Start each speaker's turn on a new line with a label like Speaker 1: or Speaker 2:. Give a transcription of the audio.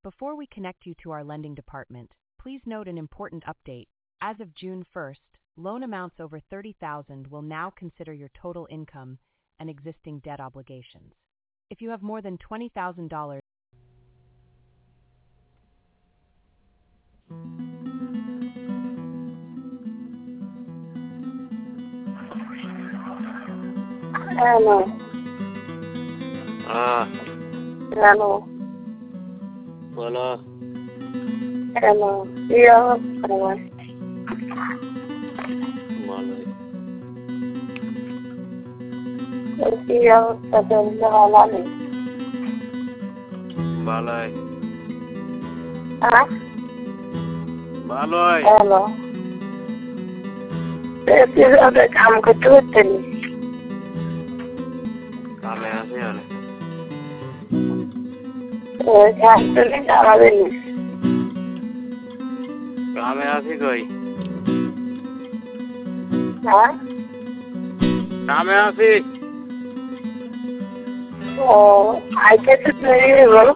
Speaker 1: Before we connect you to our lending department, please note an important update. As of June 1st, loan amounts over $30,000 will now consider your total income and existing debt obligations. If you have more than $20,000,
Speaker 2: Hello. Hello.
Speaker 3: बोलो
Speaker 2: Hello. Yeah. Hello.
Speaker 3: बोलो
Speaker 2: Yeah. Hello.
Speaker 3: बोलो
Speaker 2: Huh?
Speaker 3: बोलो
Speaker 2: Hello. This is the काम करते होते हैं.
Speaker 3: काम है ऐसे यार
Speaker 2: क्या तो नहीं जाना देने.
Speaker 3: काम है ऐसे कोई
Speaker 2: हाँ?
Speaker 3: काम है ऐसे
Speaker 2: I guess it's very well.